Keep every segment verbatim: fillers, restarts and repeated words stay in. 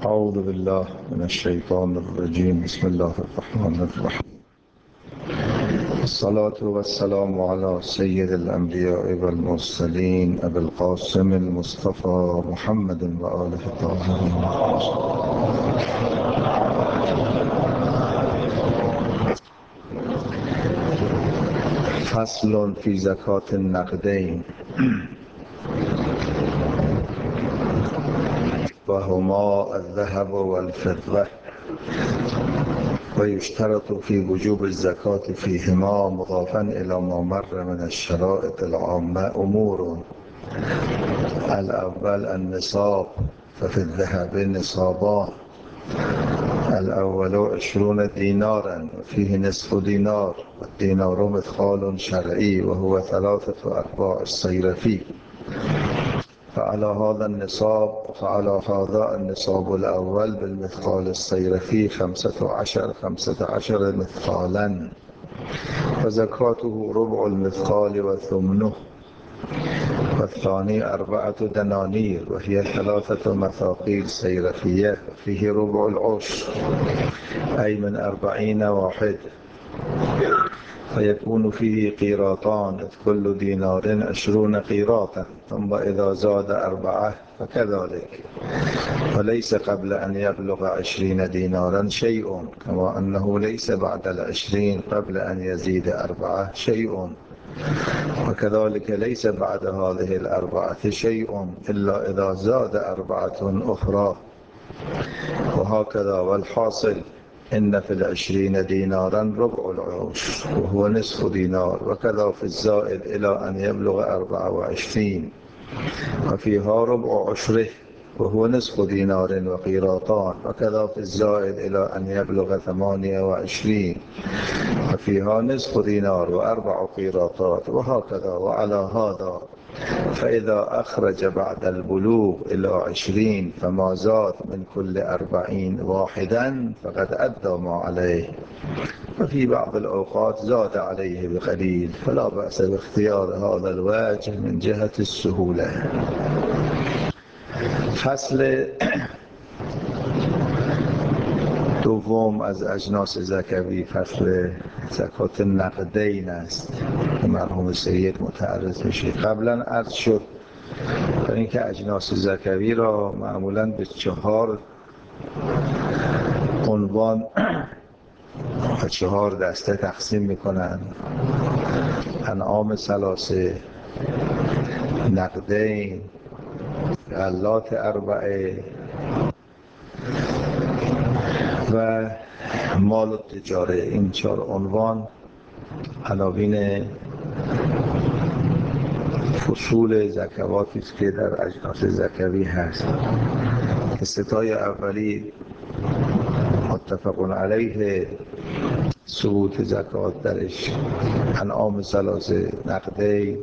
أعوذ بالله من الشيطان الرجيم. بسم الله الرحمن الرحيم. الصلاة والسلام على سيد الأنبياء والمرسلين أبي القاسم المصطفى محمد وآله الطاهرين. فصل في زكاة النقدين وهما الذهب والفضة، ويشترط في وجوب الزكاة فيهما مضافا إلى ما مر من الشرائط العامة أمور: الأول النصاب، ففي الذهب نصابان: الأول عشرون دينارا وفيه نصف دينار، والدينار مثقال شرعي وهو ثلاثة أرباع الصيرفي. فعلى هذا النصاب فعلى هذا النصاب الأول بالمثقال الصيرفي خمسة عشر خمسة عشر مثقالا، وزكاته ربع المثقال وثمنه، والثاني أربعة دنانير وهي ثلاثة مثاقيل صيرفية، فيه ربع العشر أي من أربعين واحد، فيكون فيه قيراطان، إذ كل دينار عشرون قيراطا، ثم إذا زاد أربعة فكذلك، وليس قبل أن يبلغ عشرين دينارا شيء، كما أنه ليس بعد العشرين قبل أن يزيد أربعة شيء، وكذلك ليس بعد هذه الأربعة شيء إلا إذا زاد أربعة أخرى، وهكذا. والحاصل إن في العشرين دينارا ربع العشر وهو نصف دينار، وكذا في الزائد إلى أن يبلغ أربعة وعشرين، وفيها ربع عشره وهو نصف دينار وقيراطان، وكذا في الزائد إلى أن يبلغ ثمانية وعشرين، وفيها نصف دينار وأربع قيراطات، وهكذا. وعلى هذا فإذا أخرج بعد البلوغ إلى عشرين فما زاد من كل أربعين واحدا فقد أدى ما عليه، وفي بعض الأوقات زاد عليه بقليل، فلا بأس باختيار هذا الوجه من جهة السهولة. فصل دوم از اجناس زکوی فصل زکات نقدین است که مرحوم سید متعرض میشه. قبلا عرض شد برای اینکه اجناس زکوی را معمولا به چهار عنوان و چهار دسته تقسیم میکنن: انعام ثلاثه، نقدین، غلات اربعه و مال تجاره. این چهار عنوان عناوین فصول زکواتی است که در اجناس زکوی هست. ستای اولی متفق علیه ثبوت زکات درش: انعام ثلاثه، نقدی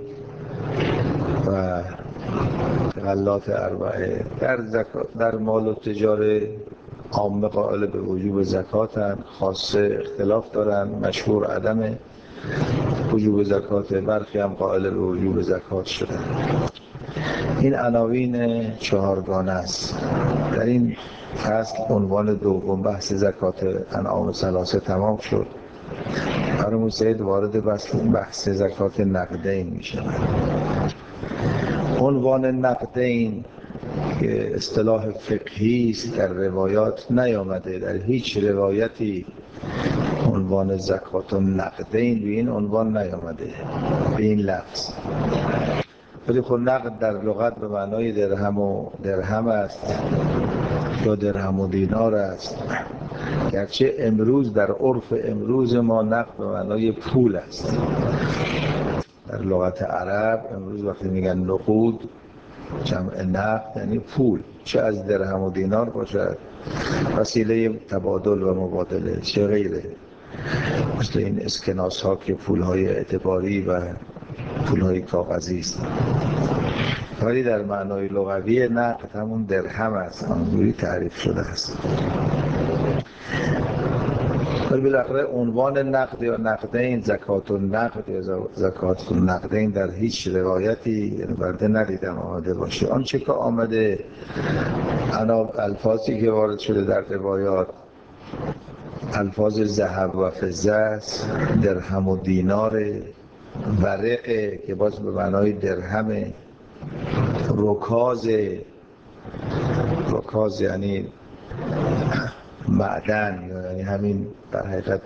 و غلات اربعه. در زکات در مال و تجاره عامه قائل به وجوب زکاتن، خاصه اختلاف دارن، مشهور عدم وجوب زکات، برخی هم قائل به وجوب زکات شدن. این عناوین چهارگانه است. در این فصل عنوان دوم بحث زکات انعام ثلاثه تمام شد. مرحوم سید وارد بحث زکات نقدین می شود. عنوان نقدین که اصطلاح فقهی است، در روایات نیامده، در هیچ روایتی عنوان زکات نقدین به این عنوان نیامده، به این لفظ. ولی خب نقد در لغت به معنای درهم و درهم است یا درهم و دینار است، گرچه امروز در عرف امروز ما نقد به معنای پول است. در لغت عرب امروز وقتی میگن نقود جمع نقد یعنی پول، چه از درهم و دینار باشد، وسیله تبادل و مبادله، چه غیره، مثل این اسکناس ها که پول های اعتباری و پول های کاغذی است. ولی در معنای لغوی نقد همون درهم است، آنجوری تعریف شده است. ولی بالاخره عنوان نقد یا نقدین، زکات النقد یا زکات النقدین در هیچ روایتی برده ندیدم آمده باشه. آنچه که آمده الفاظی که وارد شده در روایات الفاظ ذهب و فضه است، درهم و دینار، ورقه که باز به معنای درهمه، رکاز، رکاز یعنی معدن، یعنی همین در حقیقت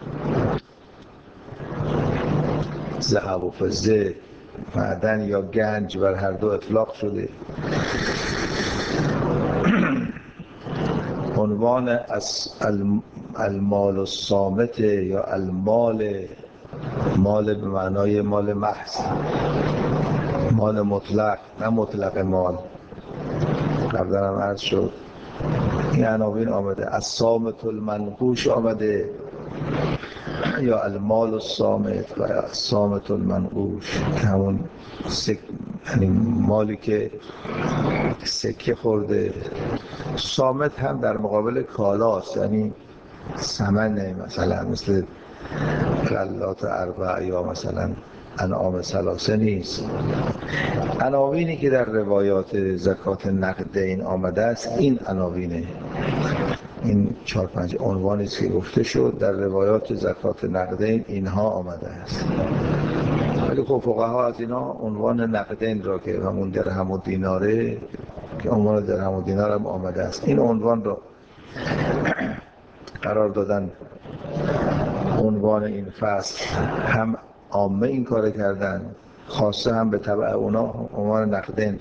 ذهب و فضه، معدن یا گنج بر هر دو اطلاق شده. عنوان از المال الصامت یا المال، مال به معنای مال محض، مال مطلق، نه مطلق مال. قبلا هم عرض شد این عناوین آمده. الصامت المنقوش آمده یا المال الصامت و یا الصامت المنقوش، همون سک... یعنی مالی که سکه خورده. صامت هم در مقابل کالاست، یعنی ثمنه، مثلا مثل غلات اربع یا مثلا انعام ثلاثه نیست. عناوینی که در روایات زکات نقدین آمده است این عناوینه، این چهار پنج عنوانی که گفته شد در روایات زکات نقدین اینها آمده است. ولی خب فقها از اینا عنوان نقدین را که همون درهم و دیناره که عنوان درهم و دینار هم آمده است، این عنوان را قرار دادن عنوان این فصل. هم عامه این کار کردن، خاصه هم به تبع اونا عنوان نقدین،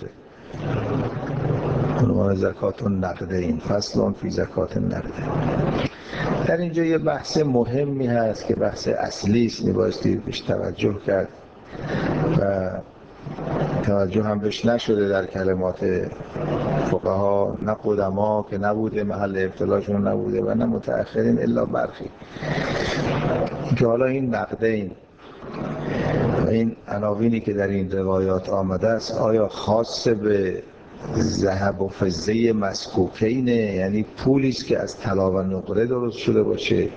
عنوان زکات النقدین، فصل فی زکات النقدین. در اینجا یه بحث مهمی هست که بحث اصلی است، میبایستی بهش توجه کرد و توجه هم بهش نشده در کلمات فقها، نه قدما که نبوده محل ابتلاشون نبوده و نه متأخرین الا برخی، که حالا این نقدین و این عناوینی که در این روایات آمده است آیا خاص به ذهب و فضه مسکوکینه، یعنی پولی است که از طلا و نقره درست شده باشه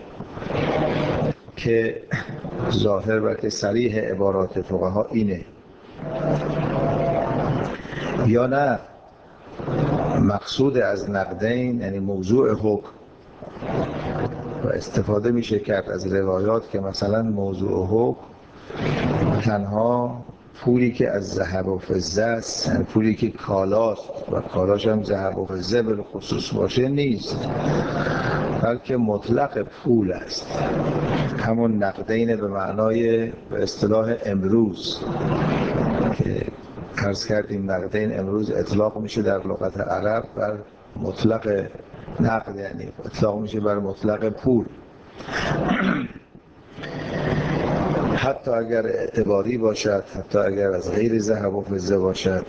که ظاهر و که صریح عبارات فقها اینه، یا نه مقصود از نقدین یعنی موضوع حکم و استفاده میشه کرد از روایات که مثلا موضوع حکم تنها پولی که از ذهب و فضه است، یعنی پولی که کالاست و کالاش هم ذهب و فضه به خصوص باشه نیست، بلکه مطلق پول است، همون نقدین به معنای به اصطلاح امروز که عرض کردیم. نقدین امروز اطلاق میشه در لغت عرب بر مطلق نقد، یعنی اطلاق میشه بر مطلق پول، حتی اگر اعتباری باشد، حتی اگر از غیر ذهب و فضه باشد.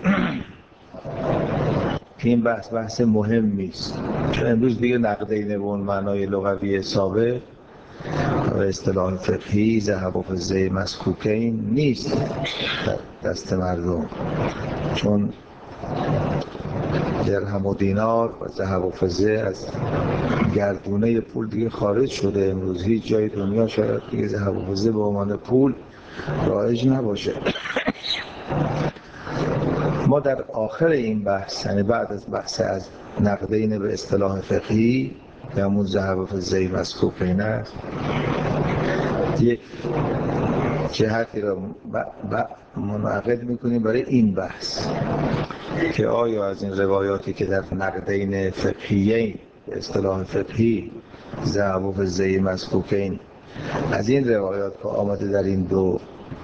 این بحث بحث مهمی است، چون امروز دیگه نقدین به اون معنای لغوی سابق و اصطلاح فقهی ذهب و فضه مسکوکین نیست در دست مردم، چون درهم و دینار و ذهب و فضه از گردونه پول دیگه خارج شده. امروز هیچ جای دنیا شاید دیگه ذهب و فضه به عنوان پول رایج نباشه. ما در آخر این بحث، یعنی بعد از بحث از نقدین به اصطلاح فقهی که همون ذهب و فضه مسکوکین است، یک جهتی را منعقد میکنیم برای این بحث که آیا از این روایاتی که در نقدین فقهیین به اصطلاح فقهی ذهب و فضه مسکوکین، از این روایات که آمده در این دو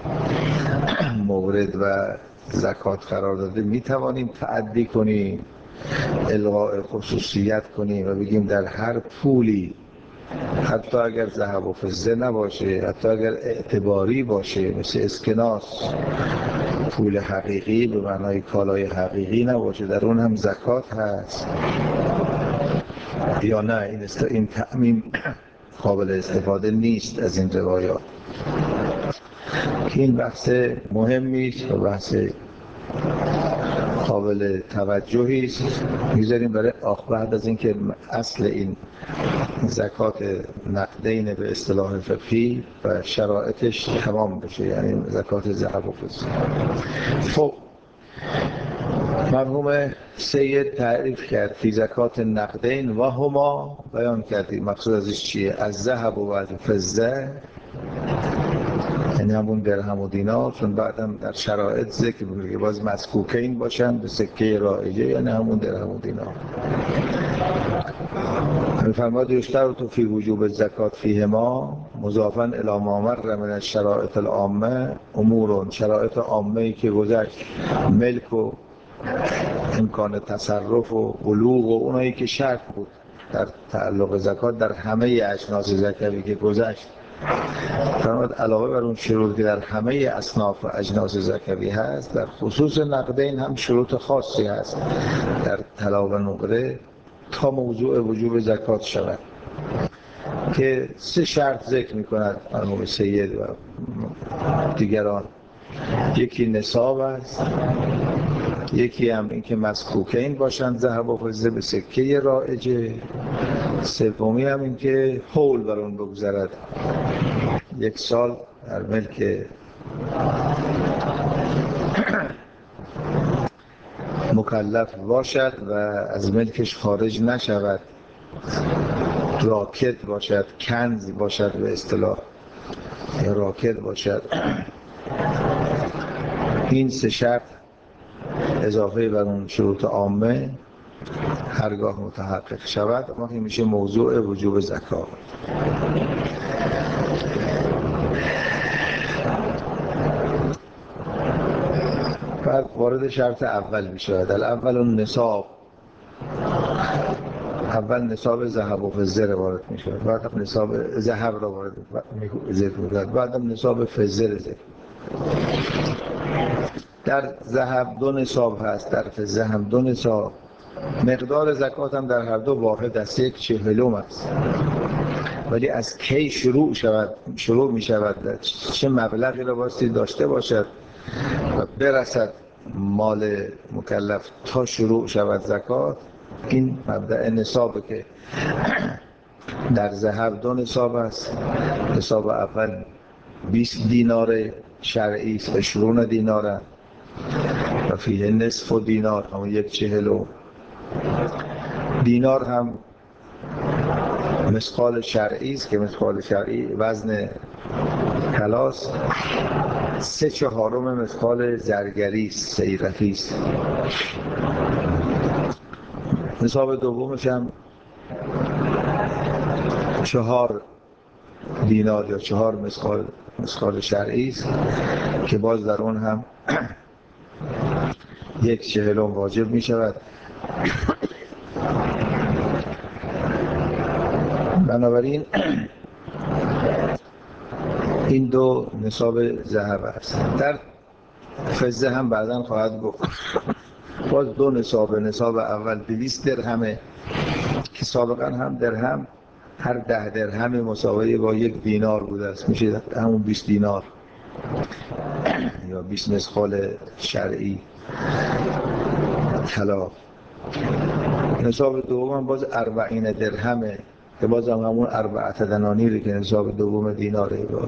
مورد و زکات قرار داده میتوانیم تعدی کنیم، الغاء خصوصیت کنیم و بگیم در هر پولی، حتی اگر ذهب و فضه نباشه، حتی اگر اعتباری باشه مثل اسکناس، پول حقیقی به معنای کالای حقیقی نباشه، در اون هم زکات هست یا نه؟ این است این تعمیم قابل استفاده نیست از این روایات. این بحث مهمی است و بحث قابل توجهی است میذاریم برای آخر بعد از اینکه اصل این زکات نقدین به اصطلاح فقهی و شرایطش تمام بشه، یعنی زکات ذهب و فضه. خب مرحوم سید تعریف کرد فی زکات نقدین و هما، بیان کردی مقصود ازش چیه؟ از ذهب و الفضه، یعنی همون درهم و دینار، چون بعدم در شرایط ذکر میگه باز مسکوکین باشن به سکه رایجه، یعنی همون درهم و دینار. فرماد یشترط فی وجوب الزکات فیهما مضافا الی ما مر من الشرائط العامه امور، شرایط عامه‌ای که گذشت، ملک و امکان تصرف و بلوغ و اونایی که شرط بود در تعلق زکات در همه اجناس زکوی که گذشت. فرمود علاوه بر اون شروط که در همه اصناف اجناس زکوی هست، در خصوص نقدین هم شروط خاصی هست در طلا و نقره تا موضوع وجوب زکات شود که سه شرط ذکر می‌کند مرحوم سید و دیگران. یکی نصاب است، یکی هم این که مسکوکین باشند ذهب و فضه به سکه رایجه، سومی هم این که حول بر اون بگذرد، یک سال در ملک مکلف باشد و از ملکش خارج نشود، راکد باشد، کنز باشد به اصطلاح، یا راکد باشد. این سه شرط اضافه بر اون شروط عامه هرگاه متحقق شود اون میشه موضوع وجوب زکات. بعد وارد شرط اول میشه. الاول اون نصاب، اول نصاب ذهب و فضه رو وارد میشه، بعد نصاب ذهب رو وارد ذکر میکنه، بعدم نصاب فضه رو ذکر. در ذهب دو نصاب هست، در فضه هم دو نصاب. مقدار زکات هم در هر دو واحد است، یک چهلم است. ولی از کی شروع شود، شروع می شود، چه مبلغی را بایستی داشته باشد و برسد مال مکلف تا شروع شود زکات، این مبدأ نصابه که در ذهب دو نصاب است. نصاب اول بیست دینار شرعی است، عشرون دینار و فیه نصف و دینار، همون یک چهلو. دینار هم مثقال شرعی است که مثقال شرعی وزن طلاست، سه چهارم مثقال زرگری است، سیرفی است. نصاب دومش هم چهار دینار یا چهار مثقال مثقال شرعی است که باز در اون هم یک چهلم واجب می شود. بنابراین این دو نصاب ذهب است. در فضه هم بعداً خواهد گفت باز دو نصاب. نصاب اول دویست درهمه که سابقا هم درهم هر ده درهم مساوی با یک دینار بوده است، میشه همون بیست دینار یا بیست مثقال شرعی طلا. نصاب دوم هم باز اربعین درهمه که باز هم همون اربعت دنانیره که نصاب دوم دیناره، با,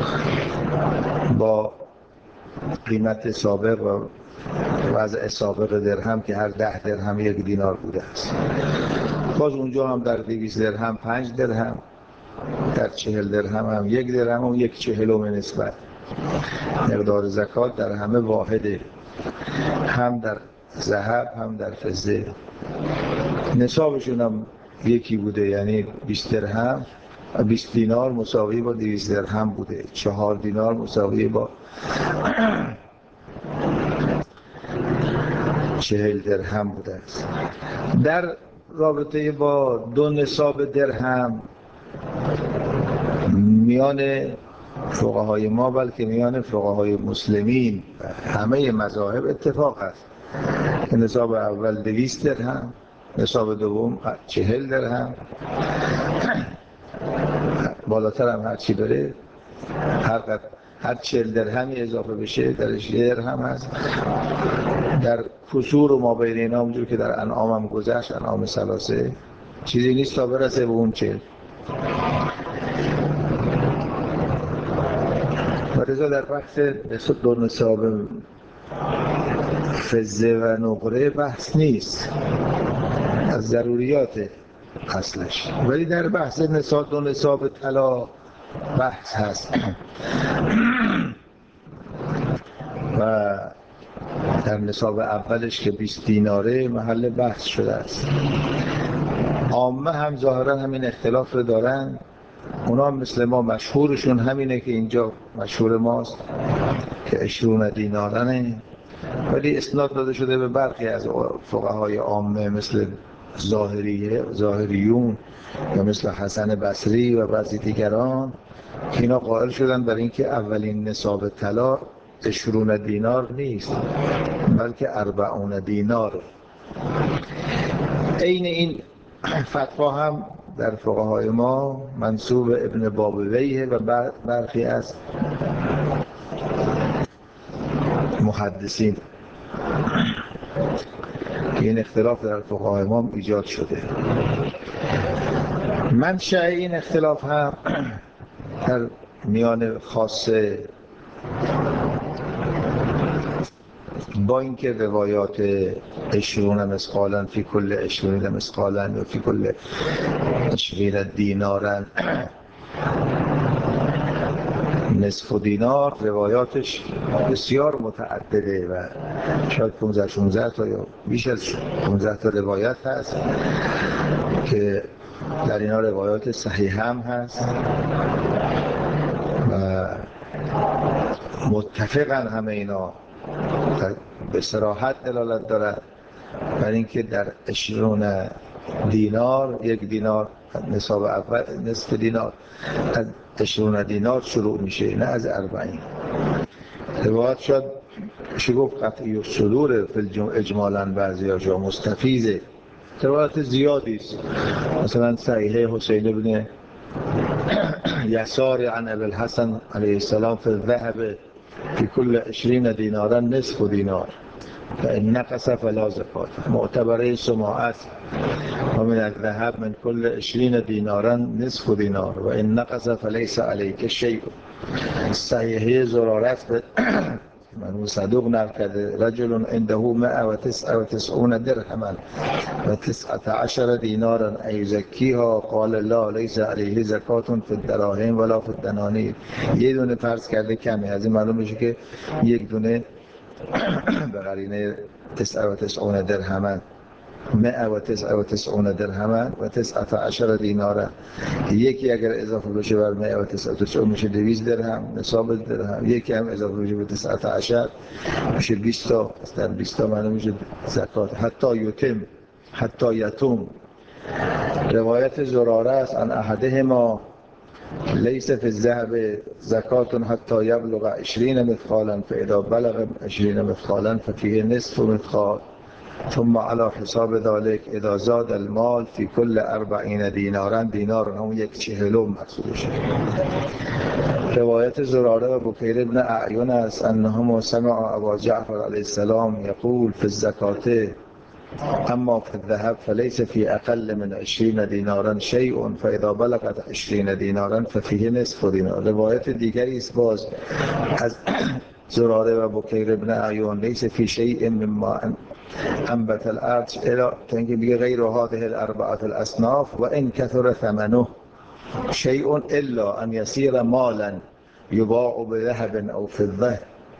با قیمت سابق و وضع سابق درهم که هر ده درهم یک دینار بوده است. باز اونجا هم در دویست درهم پنج درهم، در چهل درهم هم یک درهم و یک چهلم نسبت. مقدار زکات در همه واحده، هم در ذهب هم در فضه. نصابشون هم یکی بوده، یعنی بیست درهم بیست دینار مساوی با دویست درهم بوده، چهار دینار مساوی با چهل درهم بوده است. در رابطه با دو نصاب درهم میان فقهای ما بلکه میان فقهای مسلمین همه مذاهب اتفاق است که نصاب اول دویست درهم، نصاب دوم چهل درهم، بالاتر هم هرچی بره هر, هر چهل درهمی اضافه بشه درش یه درهم هست. در کسور و ما بین اینا همونجور که در انعام هم گذشت، انعام ثلاثه چیزی نیست تا برسه به اون چهل. و رضا در بحث دو نصاب فضه و نقره بحث نیست، از ضروریات اصلش، ولی در بحث نصاب دو نصاب طلا بحث هست. و در نصاب اولش که بیست دیناره محل بحث شده است. عامه هم ظاهرا همین اختلاف رو دارن، اونا مثل ما مشهورشون همینه که اینجا مشهور ماست که عشرون دینارنه، ولی اسناد داده شده به برخی از فقهای عامه مثل ظاهریه ظاهریون یا مثل حسن بصری و بعضی دیگران که اینا قائل شدن بر اینکه اولین نصاب طلا عشرون دینار نیست بلکه اربعون دینار. عین این فتوا هم در فقهای ما منسوب ابن بابویه و برخی از محدثین که این اختلاف در فقهای ما ایجاد شده. منشأ این اختلاف هم در میان خاصه با اینکه روایات عشرون مثقالا فی کل عشرین مثقالا و فی کل عشرین دینارا نصف دینار روایاتش بسیار متعدده و شاید پانزده شانزده تا یا بیش از پانزده تا روایت هست که در اینا روایات صحیح هم هست و متفقاً همه اینا به صراحت دلالت دارد بر اینکه در عشرون دینار، یک دینار نصاب اول نصف دینار از عشرون دینار شروع میشه نه از اربعین. روایت شد چی گفت قطعی الصدور فی اجمالاً بعضی ها جا مستفیضه، روایت زیادی است. مثلا صحیح حسین ابن یسار عن ابی الحسن علیه السلام فی الذهب فی کل عشرین دینارا نصف دینار فإن نقص فلا زکات، معتبره سماعت و من الذهب من کل عشرین دینارا نصف دینار و این نقص فلیس علیک شیء. صحیحه زرارت من صدوق نقل کرده رجل عنده مئة و تسعة و تسعون درهما و تسعة عشر دینارا ایزکیها قال لا لیس علیه زکات فی الدراهم ولا فی الدنانیر. یه دونه فرض کرده کمی، از این معلوم میشه که یک دونه به قرینه تسعة و تسعون درهما مئة و تسعة و تسعون درهما و تسعة عشر دینارا، یکی اگر اضافه بشه بر مئة و تسعة و تسعون میشه دویست درهم نصاب درهم، یکی هم اضافه بشه به تسعة عشر میشه بیست تا، در بیست تا معنی میشه زکات. حتی یتم حتی یتم روایت زراره است ان احدهما لیس فی الذهب زکات حتی یبلغ عشرین مثقالا فاذا بلغ عشرین مثقالا ففیه نصف مثقال ثم على حساب ذلك اذا زاد المال في كل اربعین دینارا دینار هم یک چهلم مقصودشه. روایت زراره و بکیر ابن اعین است انهم سمع ابا جعفر علیه السلام یقول في الزکات اما في الذهب فليس في اقل من عشرین دینارا شیء فاذا بلغت عشرین دینارا ففیه نصف دینار. روایت دیگری است باز از زراره و بکیر ابن اعین لیس فی شیء مما انبت الارض الى تنگی بگه غیر هذه الاربعه الاصناف و ان كثر ثمنه شیء الا ان يصير مالا يباع بذهب او فضه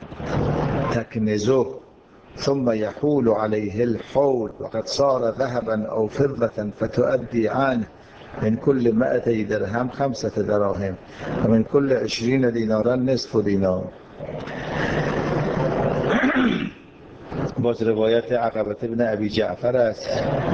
تكنزه ثم يحول عليه الحول وقد صار ذهبا او فضه فتؤدي عنه من كل مئتي درهم خمسة دراهم ومن كل عشرين دینارا نصف دینار. باز روایت عقبه ابن ابی جعفر است،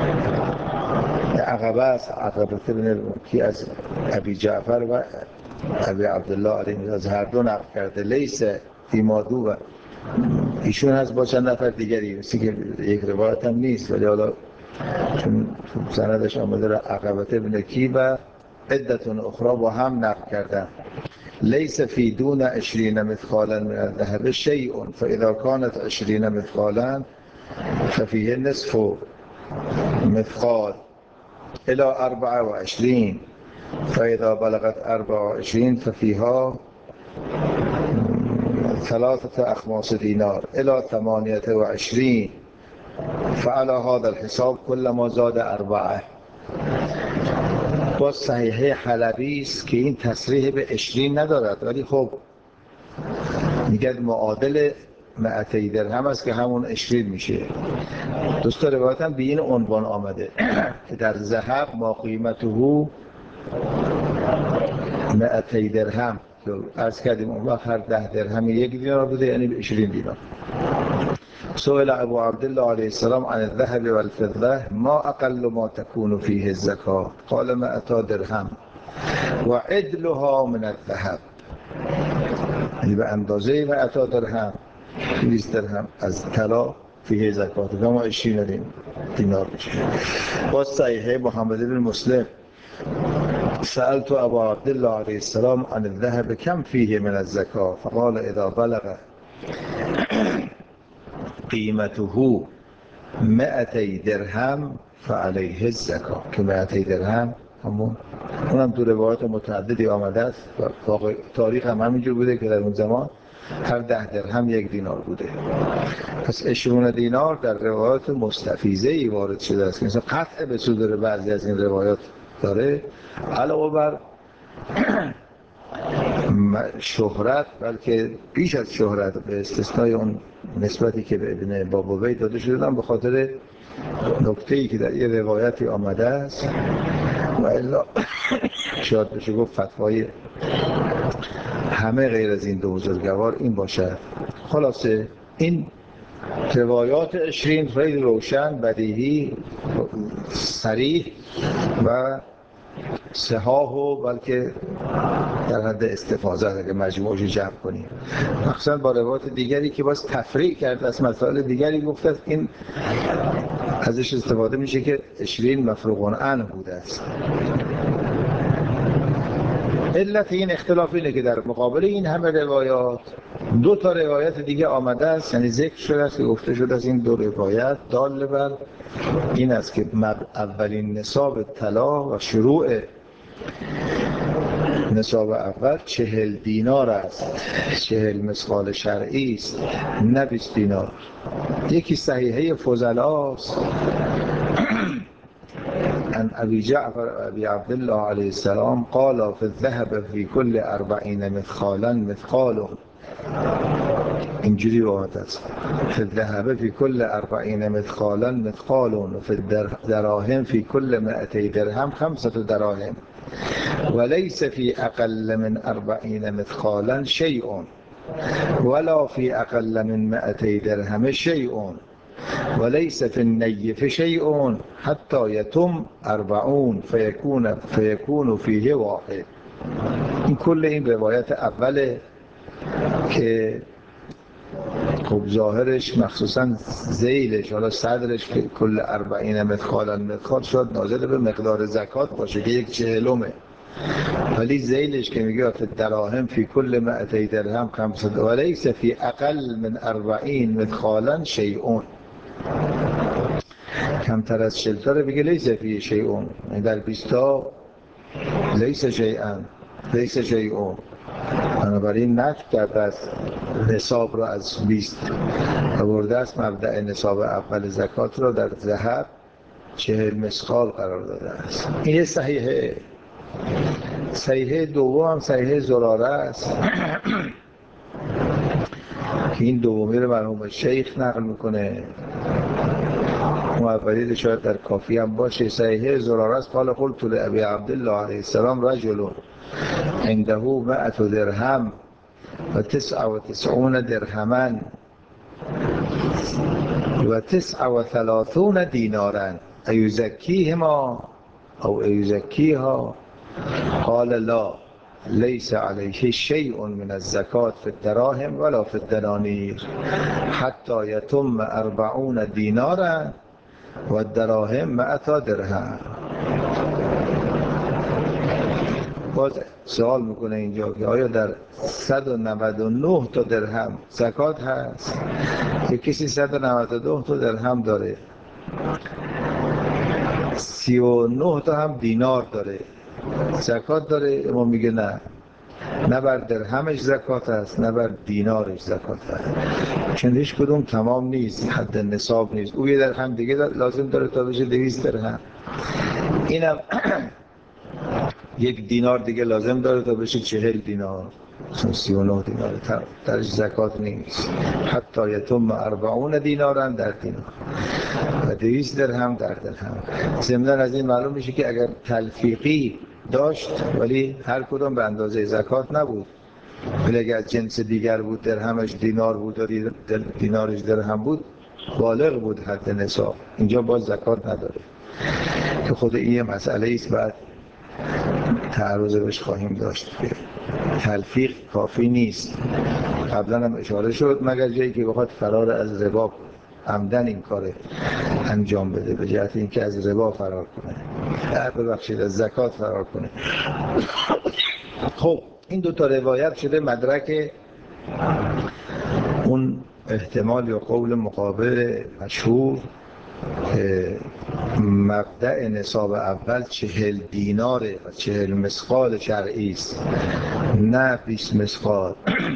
عقبه است عقبه ابن کی از ابی جعفر و ابی عبدالله علیه از هر دو نقل کرده لیس ایمادو و ایشون هست با چند نفر دیگری، مثل که یک روایت هم نیست ولی حالا چون سندش آمده را عقبه ابن کی و عدتون اخرى با هم نقل کردن ليس في دون عشرين مثقالا من الذهب شيء، فإذا كانت عشرين مثقالا ففيه نصف مثقال إلى أربعة وعشرين، فإذا بلغت أربعة وعشرين ففيها ثلاثة أخماس دينار إلى ثمانية وعشرين، فعلى هذا الحساب كلما زاد أربعة. باز صحیحه حلبی است که این تصریح به عشرین ندارد، ولی خب میگه معادل مئتی درهم است که همون عشرین میشه. دوستا روایت هم به این عنوان آمده که در ذهب ما قیمته مئتی درهم، عرض کردیم اون وقت هر ده درهم یک دینار بوده، یعنی عشرین دینار. سئل ابو عبدالله علیه السلام عن الذهب والفضه ما اقل ما تكون فيه الزکاه قال مئتا درهم و عدلها من الذهب، یعنی به اندازه مئتا درهم بیست درهم از طلا فیه زکات، و ما عشرین دینار میشه. باز صحیحه محمد بن مسلم سألت ابا عبدالله علیه السلام عن الذهب كم فيه من الزکاه فقال اذا بلغ قیمته مئتی درهم فعلیه الزکاه، که مئتی درهم همون اونم تو روایات متعددی آمده است و تاریخ هم همینجور بوده که در اون زمان هر ده درهم یک دینار بوده. پس عشرون دینار در روایات مستفیضه ای وارد شده است که مثلا قطع به صدور بعضی از این روایات داره، علاوه بر شهرت، بلکه بیش از شهرت، به استثنای اون نسبتی که به ابن بابوی داده شده به خاطر نکته‌ای که در یه روایتی آمده است و الا شاید بشه گفت فتوای همه غیر از این دو بزرگوار این باشد. خلاصه این روایات عشرین خیلی روشن، بدیهی، صریح و صحاح و بلکه در حد استفاضه اگه مجموعش جمع کنیم، مخصوصا با روایات دیگری که باز تفریع کرد از مسائل دیگری گفته، این ازش استفاده میشه که عشرین مفروغ عنه بوده است. علت این اختلاف اینه که در مقابل این همه روایات دو تا روایت دیگه آمده است، یعنی ذکر شده است که گفته شده است این دو روایت دال بر این است که اولین نصاب طلا و شروع نصاب اول چهل دینار است، چهل مثقال شرعی است، نه بیست دینار. یکی صحیحه فضلا است عن ابی جعفر ابی عبدالله علیه السلام قال فی الذهب فی کل اربعین مثقالا مثقال، اینجوری آمده است فی الذهب فی کل اربعین مثقالا مثقال و فی الدراهم فی کل مئتی درهم خمسة دراهم وليس في اقل من اربعین مثقالا شیء ولا في اقل من مئتی درهم شیء وليس في النيف شيء حتى يتم أربعون فيكون فيكون فيه واحد. این کل این روایت اوله که خب ظاهرش مخصوصا ذیلش حالا صدرش که کل اربعین مثقالا مثقال شد نازل به مقدار زکات باشه که یک چهلمه، ولی ذیلش که میگه فی الدراهم فی کل مئتی درهم خمسة وليس في اقل من اربعین مثقالا شیء، کمتر از چهل تا رو بگه لیس فیه شیء، در بیستا لیس شیئا لیس شیء، بنابراین نفی کرده است نصاب رو از بیست و برده است مبدأ نصاب اول زکات رو در ذهب چهل مثقال قرار داده است. این صحیحه. صحیحه دوم هم صحیحه زراره است که این دومی رو مرحوم شیخ نقل میکنه، اولی شاید در کافی هم باشه. صحیحه زراره است قال قلت لابی عبدالله علیه السلام رجل عنده مئة درهم و تسع و تسعون درهما و تسع و ثلاثون دینارا ایزکیهما او ایزکیها قال لا لیس علیه شیء من الزکات فی الدراهم ولا فی الدنانیر حتی یتم اربعون دینارا و الدراهم مئتا درهم. باز سوال میکنه اینجا که آیا در صد و نود و نه تا درهم زکات هست؟ که کسی صد و نود و نه تا درهم داره، سی و نه تا هم دینار داره، زکات داره؟ ما میگه نه، نه بر درهمش زکات هست نه بر دینارش زکات هست، چون هیچ کدوم تمام نیست، حد نصاب نیست. او یه درهم دیگه لازم داره تا بشه دویست درهم، اینم یک دینار دیگه لازم داره تا بشه چهل دینار، سی و نه دینار درش زکات نیست. حتی یتم اربعون دینارن در دینار و دویست درهم در درهم. ضمن از این معلوم میشه که اگر تلفیقی داشت ولی هر کدوم به اندازه زکات نبود، ولی اگر از جنس دیگر بود، درهمش دینار بود و دینارش درهم بود، بالغ بود حد نصاب، اینجا باز زکات نداره که خود این مسئله ایست. بعد تعرض بهش خواهیم داشت. تلفیق کافی نیست، قبلا هم اشاره شد، مگر جایی که بخواد فرار از ربا عمدن این کار انجام بده، به جهت اینکه از ربا فرار کنه، ببخشید از زکات فرار کنه. خب این دو تا روایت شده مدرک اون احتمال یا قول مقابل مشهور که مبدأ نصاب اول چهل دیناره و چهل مسقال شرعی است، نه بیست مسقال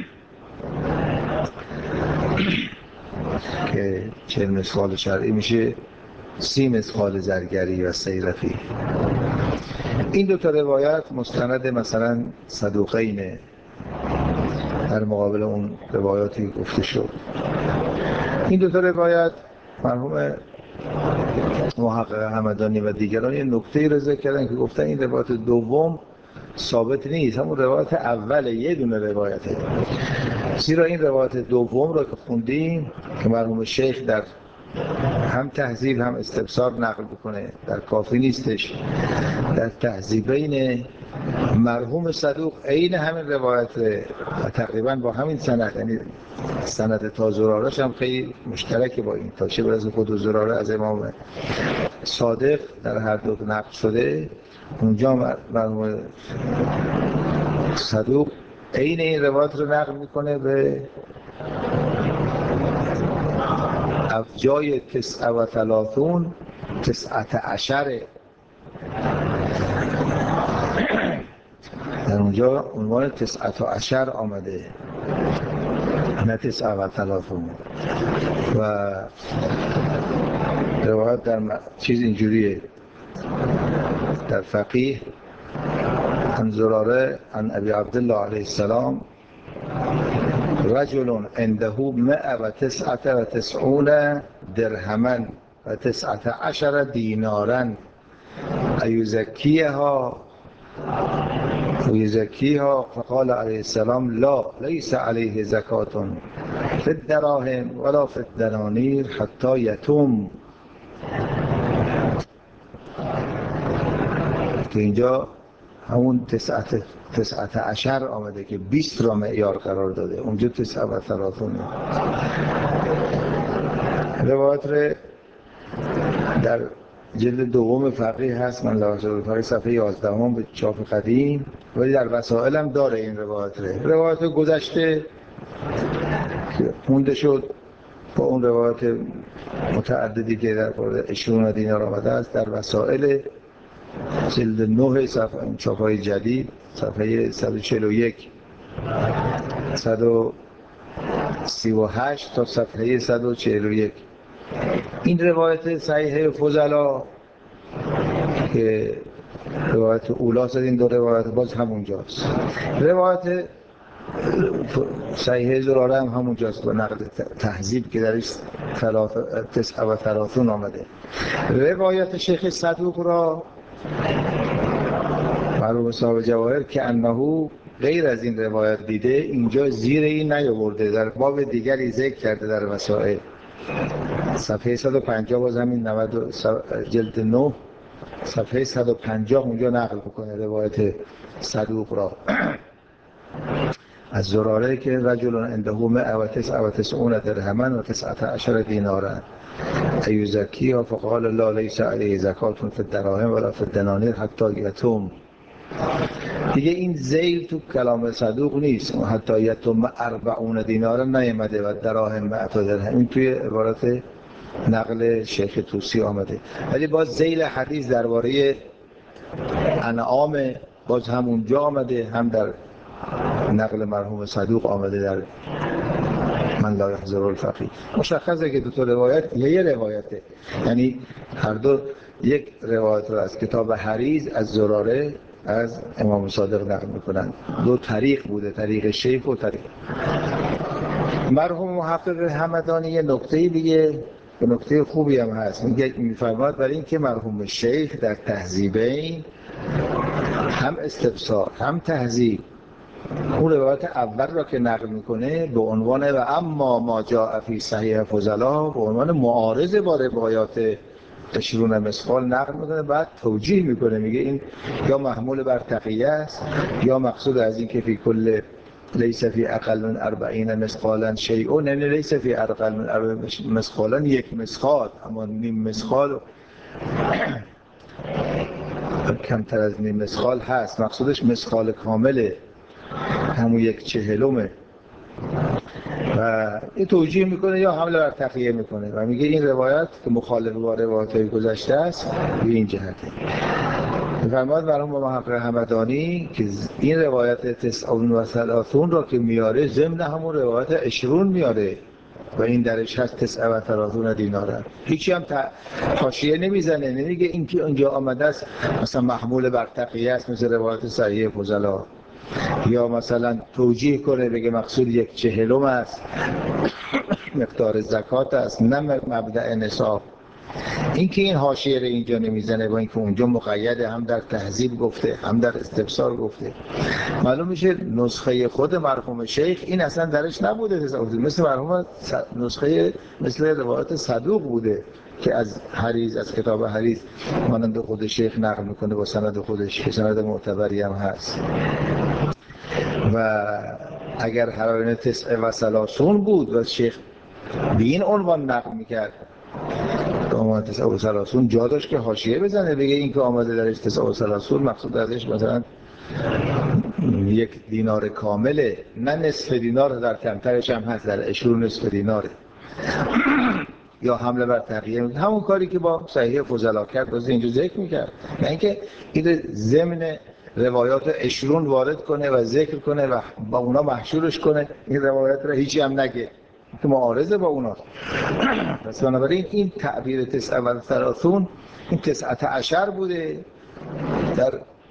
که چهل مسقال شرعی میشه سی مسقال زرگری و صیرفی. این دو تا روایت مستند مثلا صدوقین در مقابل اون روایاتی گفته شد. این دو تا روایت مرحوم محقق همدانی و دیگران یه نکته رو ذکر کردن که گفتن این روایت دوم ثابت نیست، همون روایت اول یه دونه روایته، زیرا این روایت دوم رو که خوندیم که مرحوم شیخ در هم تهذیب هم استبصار نقل بکنه، در کافی نیستش، در تهذیبین مرحوم صدوق عین همین روایت و تقریبا با همین سند، یعنی سند تا زراره‌اش هم خیلی مشترک با این، تا چه برسه خود زراره از امام صادق در هر دو نقل شده، اونجا مرحوم صدوق عین این روایت رو نقل میکنه به جای تسعه و ثلاثون تسعت عشر، در اونجا عنوان تسعت عشر آمده نه تسعه و ثلاثون. و روایت در م... چیز اینجوریه در فقیه عن زراره عن ابی عبدالله علیه السلام رجل عنده مئة و تسعة و تسعون درهما و تسعة عشر دینارا ایزکیها ويزكيها فقال عليه السلام لا ليس عليه زكاة في الدراهم ولا في الدنانير حتى يتم. که اینجا همون تسعت تسعت عشر آمده که بیست را معیار قرار داده، اونجا تسعه و ثلاثون. روایت رو در جلد دوم فقیه هست، من لحاظه فقیه صفحه یازده هم به چاپ قدیم، ولی در وسائل هم داره این روایت رو. روایت گذشته که خونده شد با اون روایت متعددی که در مورد عشرون دینار آمده است، در وسائل جلد نه صفحه چاپ‌های جدید صفحه صد و چهل و یک صد و سی و هشت تا صفحه صد و چهل و یک. این روایت صحیحه فضلا که روایت اولاست، این دو روایت باز همونجاست. روایت صحیحه زراره هم همونجاست با نقل تهذیب که درش تسعه و ثلاثون آمده. روایت شیخ صدوق را مرحوم صاحب جواهر که انه غیر از این روایت دیده، اینجا زیر این نیاورده، در باب دیگری ذکر کرده در وسائل صفحه صد و پنجاه، باز همین نود جلد نه صفحه صد و پنجاه اونجا نقل بکنه روایت صدوق را از زراره که رجل عنده مئة و تسعة و تسعون درهما و تسعة عشر دینارا ایزکیها فقال لا لیس علیه زکات فی الدراهم ولا فی الدنانیر حتی یتم. دیگه این ذیل تو کلام صدوق نیست، حتی یتم اربعون دینار نیامده و دراهم معتدل، این توی عبارت نقل شیخ طوسی آمده. ولی باز ذیل حدیث درباره انعام باز هم اونجا آمده، هم در نقل مرحوم صدوق آمده در من لا یحضر الفقیه. مشخصه که دو تا روایت یه روایته، یعنی هر دو یک روایت رو از کتاب حریز از زراره از امام صادق نقل میکنن. دو طریق بوده، طریق شیخ و طریق مرحوم محقق همدانی. یه نکته دیگه، به نکته خوبی هم هست، میگه میفرماد برای اینکه مرحوم شیخ در تهذیبین هم استفسار هم تهذیب اون روایت اول را که نقل میکنه به عنوان و اما ما جاء فی صحیح فضلا به عنوان معارضه با روایات عشرون مثقال نقل میکنه، بعد توجیه میکنه، میگه این یا محمول بر تقیه است یا مقصود از این که فی کل لیس فی اقل من اربعین مثقالا شیء، یعنی لیس فی اقل من اربعین مثقالا یک مثقال، اما نیم مثقال کمتر از نیم مثقال هست، مقصودش مثقال کامله، همون یک چهلمه. و این توجیه میکنه یا حمله بر تقیه میکنه و میگه این روایت که مخالف با روایات گذشته است به این جهته. فرماد مرحوم محقق همدانی که این روایت تسعون و ثلاثون را که میاره ضمن همون روایت عشرون میاره و این درش هست تسعه و ثلاثون دیناره. هیچی هم حاشیه نمیزنه، نمیگه این که اونجا آمده است مثلا محمول بر تقیه است مثل روایت صحیح فضلا، یا مثلا توجیه کنه بگه مقصود یک چهلم است مقدار زکات است نه مبدأ نصاب. این که این حاشیه رو اینجا نمیزنه با اینکه اونجا مقیده، هم در تهذیب گفته هم در استفسار گفته، معلوم میشه نسخه خود مرحوم شیخ این اصلا درش نبوده، مثل مرحوم نسخه مثل روایت صدوق بوده که از حریز از کتاب حریز مانند خود شیخ نقل میکنه با سند خودش که سند معتبری هم هست. و اگر حرارین تسعه و سلاسون بود و شیخ به این عنوان نقل میکرد که آمده تسعه و سلاسون، جا داشت که حاشیه بزنه بگه این که آمده درش تسعه و سلاسون مقصود ازش مثلا یک دینار کامله نه نصف دینار، در کمترش هم هست در عشرون نصف دیناره، یا حمله بر تقیه، همون کاری که با صحیح فضلا کرد باز اینجا ذکر میکرد، نه اینکه این ضمن روایات عشرون وارد کنه و ذکر کنه و با اونا محشورش کنه، این روایات را هیچی هم نگه که معارضه با اونا. پس بنابراین این تعبیر تسعه و ثلاثون این تسعت عشر بوده، در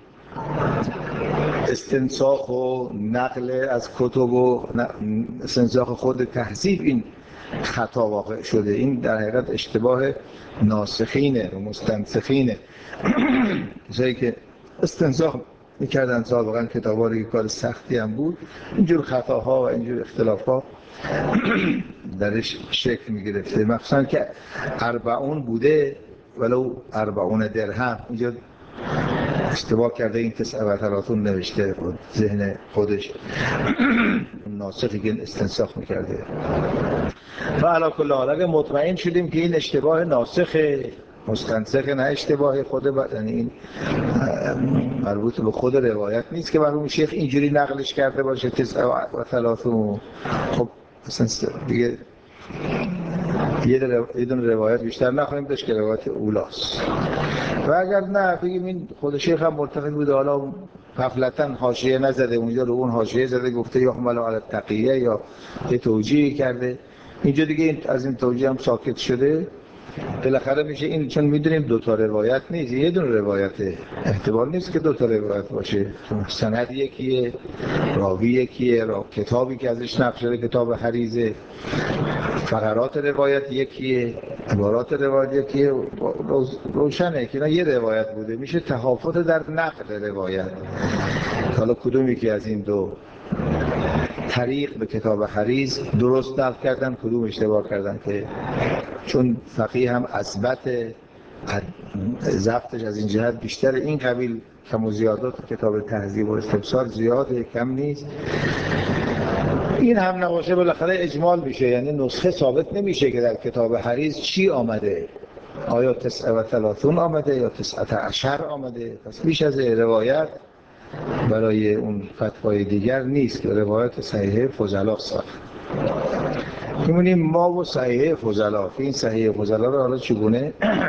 استنساخ و نقل از کتب و استنساخ خود تهذیب این خطا واقع شده. این در حقیقت اشتباه ناسخینه و مستنسخینه، چیزایی که استنساخ میکردن سابقا کتابا رو که کار سختی هم بود، اینجور خطاها و اینجور اختلافها درش شکل میگرفته، مخصوصا که اربعون بوده ولو اربعون درهم، اینجا اشتباه کرده این تسعه و ثلاثون نوشته بود ذهن خودش ناسخی که استنساخ میکرده. و علی کل حال اگه مطمئن شدیم که این اشتباه ناسخه مستنسخ نه اشتباه خود بعد، یعنی این مربوط به خود روایت نیست که مرحوم شیخ اینجوری نقلش کرده باشه تسعه و ثلاثون، خب اصلا دیگه یه دون روایت بیشتر نخواهیم داشت که روایت اولاست. و اگر نه بگیم این خود شیخ هم مرتفع بوده، حالا غفلتاً حاشیه نزده اونجا رو اون حاشیه زده گفته یحمل علی التقیه یا یه توجیه کرده، اینجا دیگه از این توجیه هم ساکت شده، بالاخره میشه این، چون میدونیم دو تا روایت نیست، یه دونه روایته، احتمال نیست که دو تا روایت باشه، سند یکیه، راوی یکیه، را کتابی که ازش نقل شده کتاب حریزه، فقرات روایت یکیه، عبارات روایت یکیه، روشنه که نه یه روایت بوده، میشه تفاوت در نقل روایت. حالا کدومی که از این دو طریق به کتاب حریز درست نقل کردن کدوم اشتباه کردن، که چون فقیه هم اثبت ضبطش از این جهت بیشتر، این قبیل کم و زیادات کتاب تهذیب و استفسار زیاده کم نیست، این هم نباشه بالاخره اجمال میشه، یعنی نسخه ثابت نمیشه که در کتاب حریز چی آمده، آیا تسعه و ثلاثون آمده یا تسعت عشر آمده. پس بیش از روایت برای اون فتوای دیگر نیست که روایت صحیحه فضلا صرف میمونیم ما و صحیحه فضلا. این صحیحه فضلا رو حالا چگونه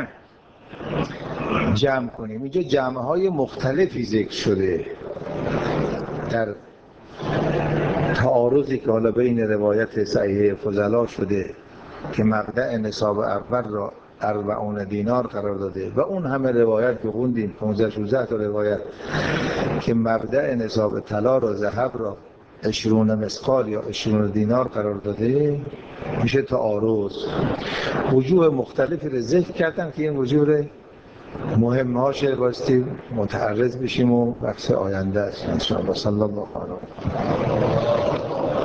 جمع کنیم؟ اینجا جمع های مختلفی ذکر شده در تعارضی که حالا بین روایت صحیحه فضلا شده که مبدأ نصاب اول را اربعون دینار قرار داده و اون همه روایت که خوندیم پانزده شانزده تا روایت که مبدأ نصاب طلا را ذهب را عشرون مثقال یا عشرون دینار قرار داده، میشه تعارض. وجوه مختلفی رو ذکر کردم که این وجوه رو مهم هاشه باستی متعرض بشیم و بحث آینده است انشاءالله. صلی الله علیه و